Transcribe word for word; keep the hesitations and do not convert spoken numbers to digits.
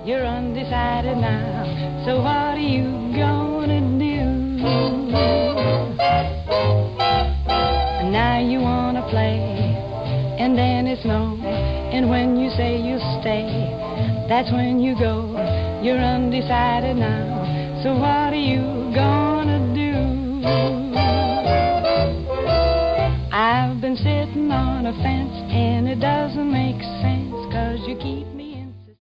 You're undecided now, so what are you gonna do? Now you wanna play, and then it's no, and when you say you stay, that's when you go. You're undecided now, so what are you gonna do? I've been sitting on a fence and